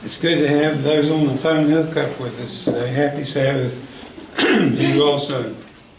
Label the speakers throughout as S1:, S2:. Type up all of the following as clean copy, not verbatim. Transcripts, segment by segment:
S1: It's good to have those on the phone hook up with us today. Happy Sabbath to you also.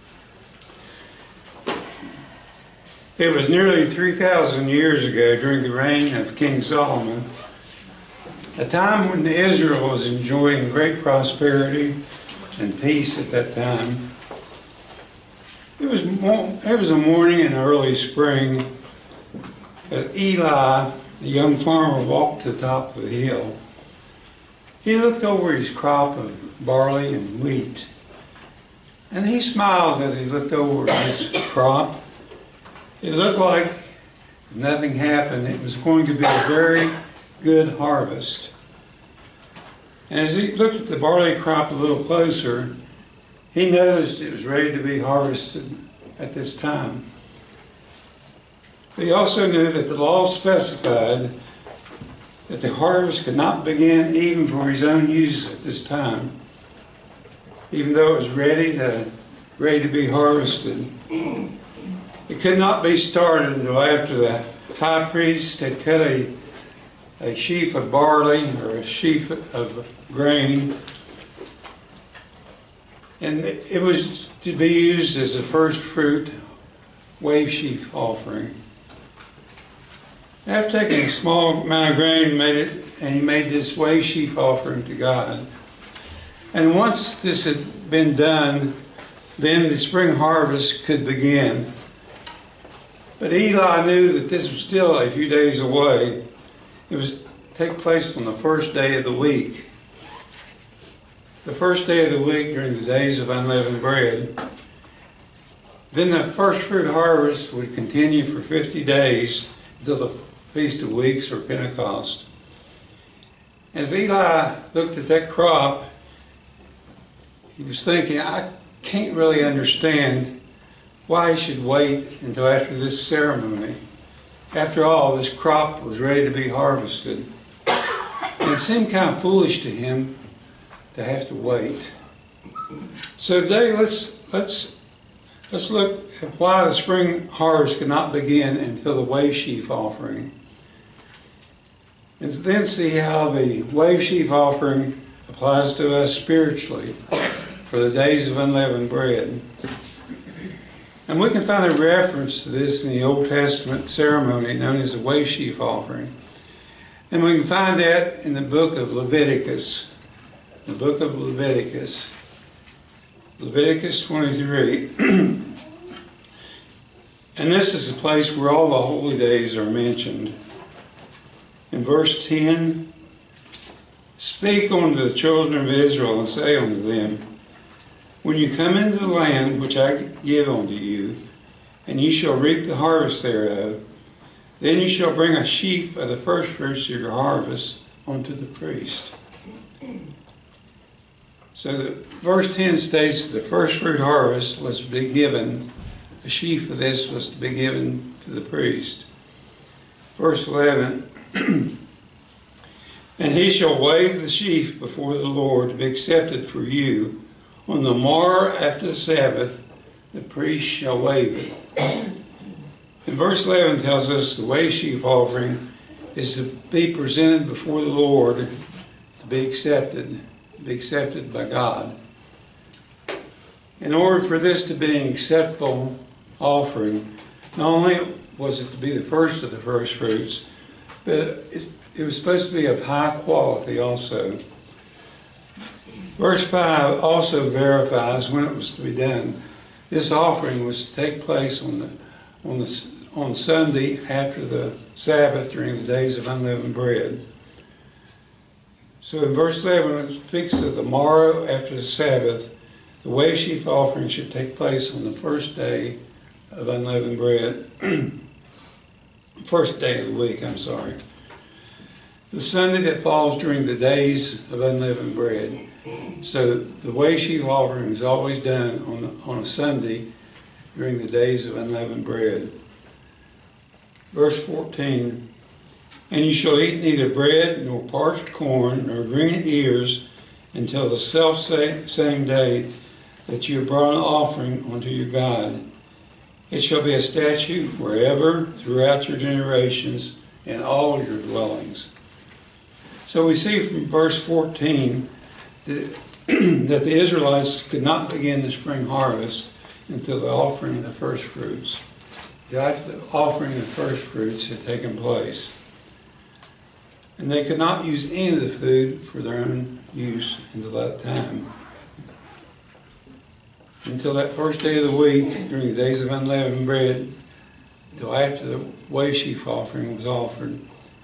S1: It was nearly 3,000 years ago, during the reign of King Solomon, a time when Israel was enjoying great prosperity and peace at that time. It was a morning in early spring as Eli, the young farmer, walked to the top of the hill. He looked over his crop of barley and wheat, and he smiled as he looked over his crop. It looked like if nothing happened, it was going to be a very good harvest. And as he looked at the barley crop a little closer, he noticed it was ready to be harvested at this time. But he also knew that the law specified that the harvest could not begin even for his own use at this time, even though it was ready to be harvested. It could not be started until after the high priest had cut a sheaf of barley or a sheaf of grain, and it was to be used as a first fruit wave sheaf offering. After taking a small amount of grain, he made this wave sheaf offering to God. And once this had been done, then the spring harvest could begin. But Eli knew that this was still a few days away. It was to take place on the first day of the week. The first day of the week during the days of unleavened bread. Then the first fruit harvest would continue for 50 days until the Feast of Weeks or Pentecost. As Eli looked at that crop, he was thinking, I can't really understand why he should wait until after this ceremony. After all, this crop was ready to be harvested. And it seemed kind of foolish to him to have to wait. So today, let's look at why the spring harvest could not begin until the wave sheaf offering. And then see how the wave sheaf offering applies to us spiritually for the days of unleavened bread. And we can find a reference to this in the Old Testament ceremony known as the wave sheaf offering. And we can find that in the book of Leviticus. The book of Leviticus. Leviticus 23. And this is the place where all the holy days are mentioned. In verse 10, speak unto the children of Israel and say unto them, when you come into the land which I give unto you, and ye shall reap the harvest thereof, then you shall bring a sheaf of the first fruits of your harvest unto the priest. So verse 10 states the first fruit harvest was to be given, a sheaf of this was to be given to the priest. Verse 11, and he shall wave the sheaf before the Lord to be accepted for you. On the morrow after the Sabbath, the priest shall wave it. And verse 11 tells us the wave sheaf offering is to be presented before the Lord to be accepted by God. In order for this to be an acceptable offering, not only was it to be the first of the first fruits, but it was supposed to be of high quality also. Verse 5 also verifies when it was to be done. This offering was to take place on Sunday after the Sabbath during the days of unleavened bread. So in verse 7 it speaks of the morrow after the Sabbath. The wave sheaf offering should take place on the first day of unleavened bread. First day of the week, the Sunday that falls during the days of unleavened bread. So the wave sheaf offering is always done on a Sunday during the days of unleavened bread. Verse 14, and you shall eat neither bread nor parched corn nor green ears until the selfsame day that you have brought an offering unto your God. It shall be a statute forever throughout your generations in all your dwellings. So we see from verse 14 that, that the Israelites could not begin the spring harvest until the offering of the first fruits. After the offering of the first fruits had taken place. And they could not use any of the food for their own use until that time. Until that first day of the week, during the days of unleavened bread, until after the wave sheaf offering was offered.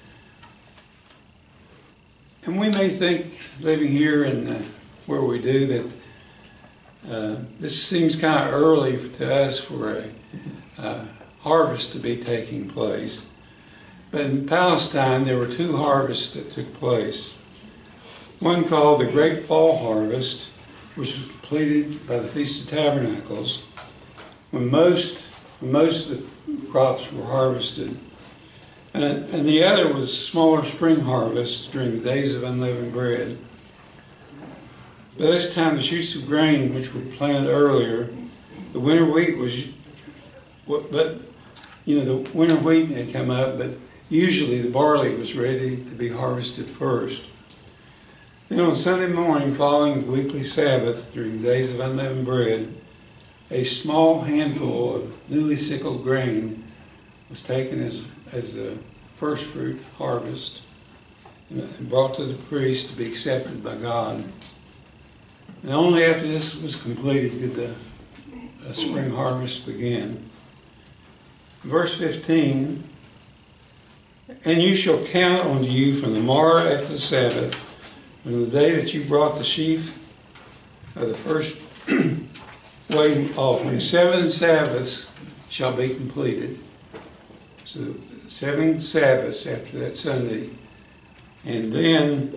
S1: And we may think, living here and where we do, that this seems kind of early to us for a harvest to be taking place. But in Palestine, there were two harvests that took place. One called the Great Fall Harvest, which was completed by the Feast of Tabernacles, when most of the crops were harvested. And the other was smaller spring harvest during the days of unleavened bread. By this time, the shoots of grain, which were planted earlier, the winter wheat was, but the winter wheat had come up, but usually the barley was ready to be harvested first. Then on Sunday morning, following the weekly Sabbath, during the days of unleavened bread, a small handful of newly sickled grain was taken as a first fruit harvest and brought to the priest to be accepted by God. And only after this was completed did the spring harvest begin. Verse 15, and you shall count unto you from the morrow after the Sabbath, from the day that you brought the sheaf of the first wave offering. 7 Sabbaths shall be completed. So 7 Sabbaths after that Sunday. And then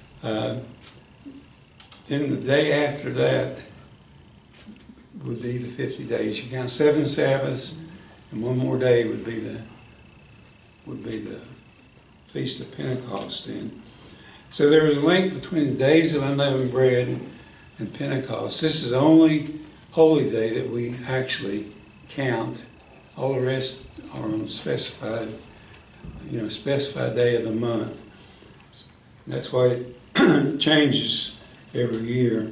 S1: the day after that would be the 50 days. You count 7 Sabbaths, and one more day would be the Feast of Pentecost then. So there is a link between the days of unleavened bread and Pentecost. This is the only holy day that we actually count. All the rest are on specified day of the month. That's why it changes every year.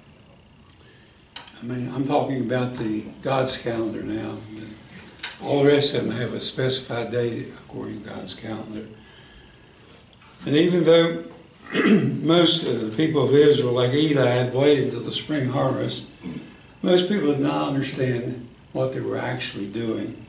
S1: I mean, I'm talking about the God's calendar now. All the rest of them have a specified date according to God's calendar. And even though most of the people of Israel, like Eli, had waited until the spring harvest, most people did not understand what they were actually doing.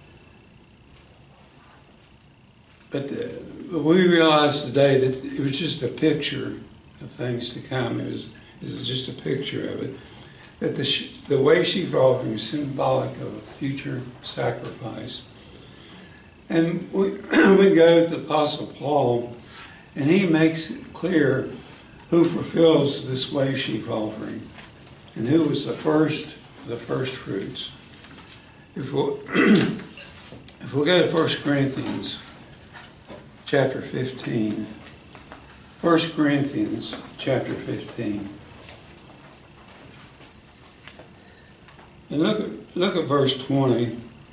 S1: But we realize today that it was just a picture of things to come. It was just a picture of it. That the wave sheaf offering is symbolic of a future sacrifice. And we go to the Apostle Paul, and he makes it clear who fulfills this wave sheaf offering and who was the first fruits. If we'll go to 1 Corinthians chapter 15. 1 Corinthians chapter 15. And look at verse 20.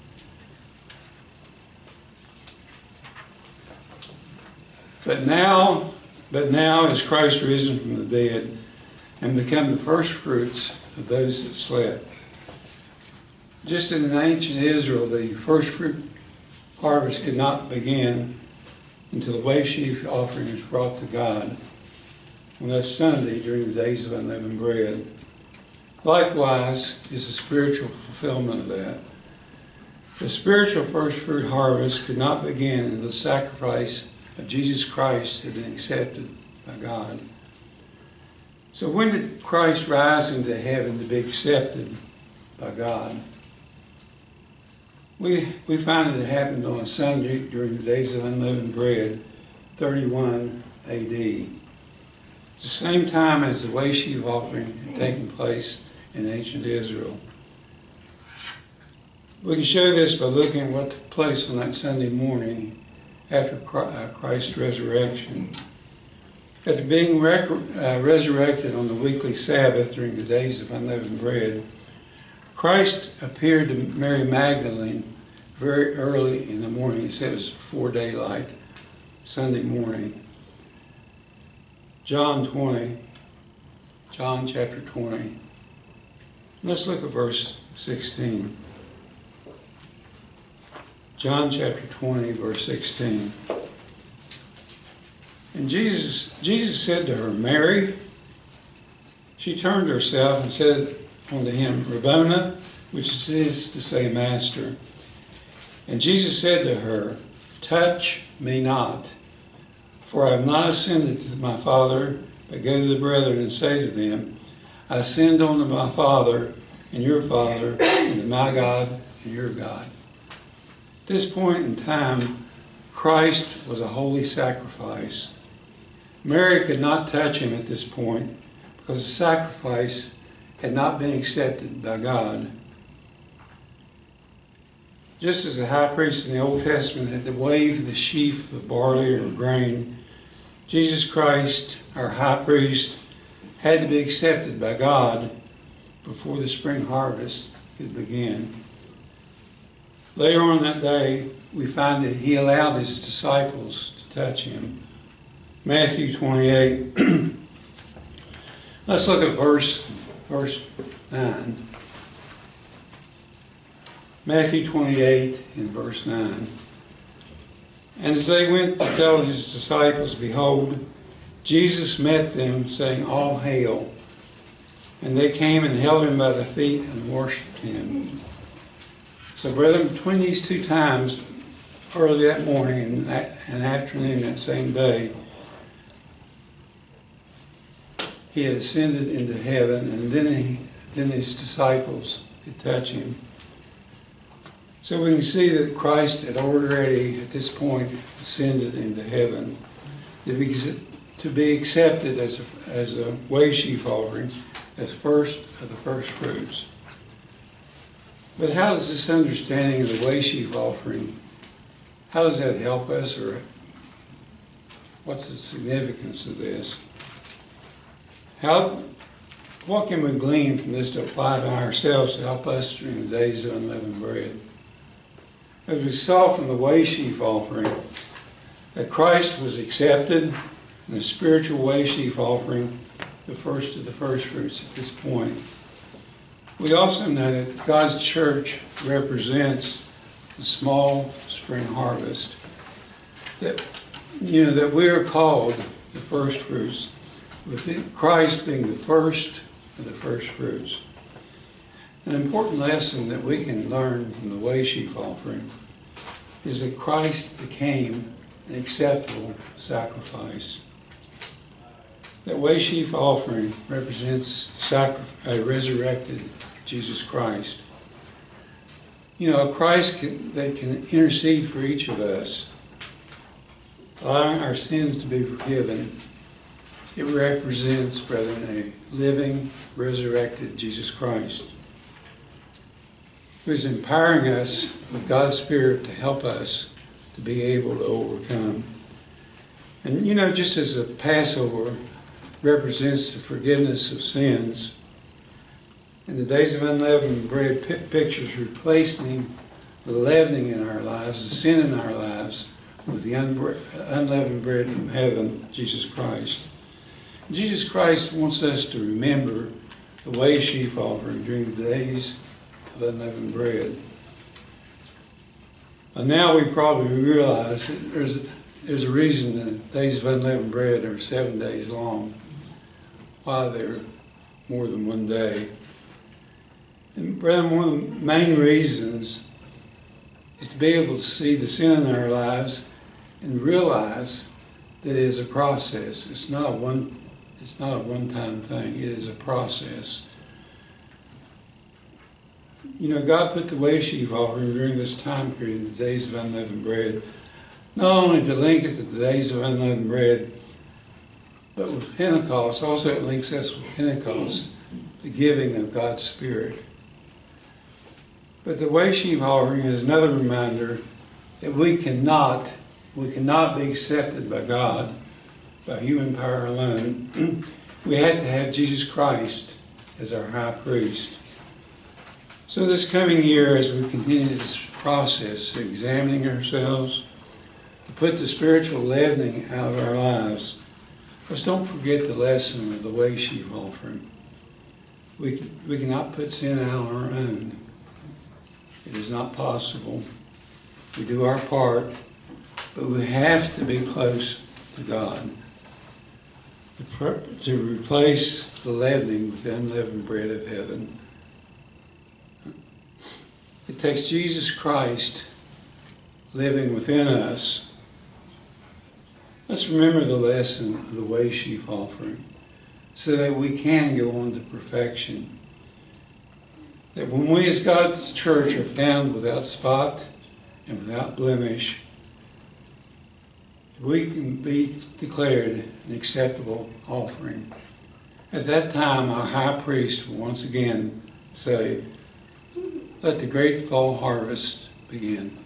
S1: But now is Christ risen from the dead and become the first fruits of those that slept. Just in ancient Israel, the first fruit harvest could not begin until the wave sheaf offering was brought to God on that Sunday during the days of unleavened bread. Likewise is the spiritual fulfillment of that. The spiritual first fruit harvest could not begin until the sacrifice of Jesus Christ had been accepted by God. So when did Christ rise into heaven to be accepted by God? We find that it happened on a Sunday during the days of unleavened bread, 31 A.D. It's the same time as the wave sheaf offering had taken place in ancient Israel. We can show this by looking at what took place on that Sunday morning after Christ's resurrection. After being resurrected on the weekly Sabbath during the days of unleavened bread, Christ appeared to Mary Magdalene very early in the morning. He said it was before daylight, Sunday morning. John chapter 20. Let's look at verse 16. John chapter 20, verse 16. And Jesus said to her, Mary. She turned herself and said unto him, Rabboni, which is to say, Master. And Jesus said to her, Touch me not, for I have not ascended to my Father, but go to the brethren and say to them, I ascend unto my Father and your Father, and to my God and your God. At this point in time, Christ was a holy sacrifice. Mary could not touch him at this point because the sacrifice had not been accepted by God. Just as the high priest in the Old Testament had to wave the sheaf of barley or grain, Jesus Christ, our high priest, had to be accepted by God before the spring harvest could begin. Later on that day, we find that he allowed his disciples to touch him. Matthew 28. Let's look at verse 9. Matthew 28 and verse 9. And as they went to tell his disciples, behold, Jesus met them, saying, All hail. And they came and held him by the feet and worshipped him. So, brethren, between these two times, early that morning and afternoon that same day, he had ascended into heaven, and then his disciples could touch him. So we can see that Christ had already, at this point, ascended into heaven to be accepted as a wave sheaf offering, as first of the first fruits. But how does this understanding of the wave sheaf offering, how does that help us, or what's the significance of this? What can we glean from this to apply to ourselves to help us during the days of unleavened bread? As we saw from the wave sheaf offering, that Christ was accepted in the spiritual wave sheaf offering, the first of the first fruits at this point. We also know that God's church represents the small spring harvest. That we are called the first fruits, with Christ being the first of the first fruits. An important lesson that we can learn from the wave sheaf offering is that Christ became an acceptable sacrifice. That wave sheaf offering represents a resurrected Jesus Christ. A Christ that can intercede for each of us, allowing our sins to be forgiven. It represents, brethren, a living, resurrected Jesus Christ, who is empowering us with God's Spirit to help us to be able to overcome. And just as the Passover represents the forgiveness of sins, in the days of unleavened bread pictures replacing the leavening in our lives, the sin in our lives, with the unleavened bread from heaven, Jesus Christ. Jesus Christ wants us to remember the wave sheaf offering during the days of unleavened bread. And now we probably realize that there's a reason that the days of unleavened bread are 7 days long, why they're more than one day. And brethren, one of the main reasons is to be able to see the sin in our lives and realize that it is a process. It's not a one-time thing. It is a process. God put the wave sheaf offering during this time period, the days of unleavened bread, not only to link it to the days of unleavened bread, but with Pentecost. Also, it links us with Pentecost, the giving of God's Spirit. But the wave sheaf offering is another reminder that we cannot be accepted by God by human power alone. We had to have Jesus Christ as our high priest. So this coming year, as we continue this process, examining ourselves, to put the spiritual leavening out of our lives, Because don't forget the lesson of the way sheaf offering. We cannot put sin out on our own. It is not possible. We do our part, but we have to be close to God. To replace the leavening with the unleavened bread of heaven. It takes Jesus Christ living within us. Let's remember the lesson of the way sheaf offering so that we can go on to perfection. That when we as God's church are found without spot and without blemish, we can be declared an acceptable offering. At that time, our high priest will once again say, "Let the great fall harvest begin."